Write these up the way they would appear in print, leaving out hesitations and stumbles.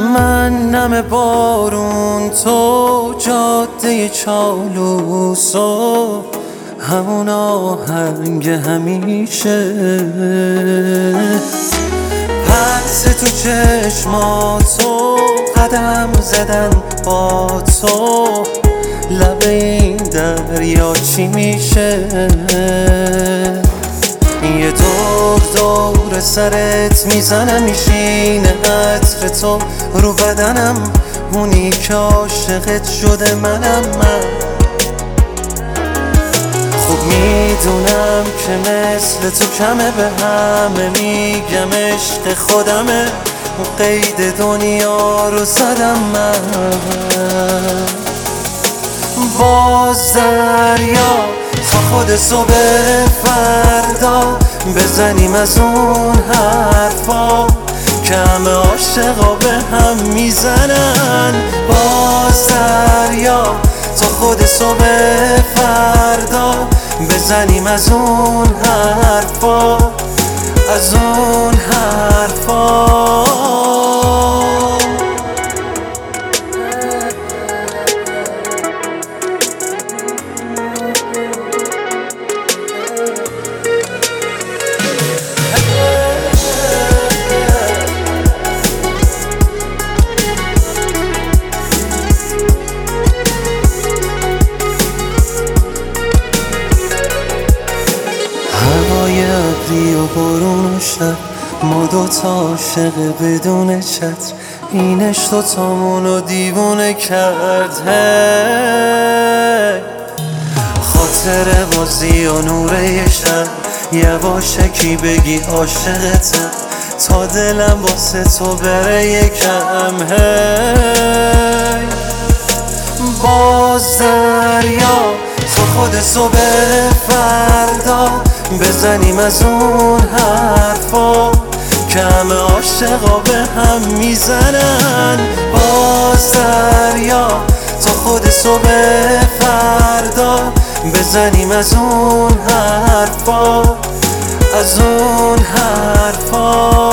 من نم بارون، تو جاده چالوس و همون آهنگ همیشه، پس تو چشماتو قدم زدن با تو، لب این دریا چی میشه؟ یه دور سرت میزنم، میشینه عطر تو رو بدنم، اونی که عاشقت شده منم. من خوب میدونم که مثل تو کمه، به همه میگم عشق خودمه، قید دنیا رو زدم من. باز دریا تا خود صبح فردا بزنیم از اون حرفا که همه عاشقا به هم میزنن. باز دریا تا خود صبح فردا بزنیم از اون حرفا، از اون حرفا. هوای ابری و بارون و شب، ما دوتا عاشق بدون چتر، این عشق دوتامونو دیوونه کرد. خاطر بازی و نوره شب، یواشکی بگی عاشقتم تا دلم واسه تو بره یکم. باز دریا تا خود صبح فردا بزنیم از اون حرفا که همه عاشقا به هم میزنن. باز دریا تا خود صبح فردا بزنیم از اون حرفا، از اون حرفا.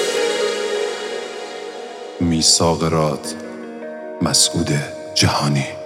میثاق راد، مسعود جهانی.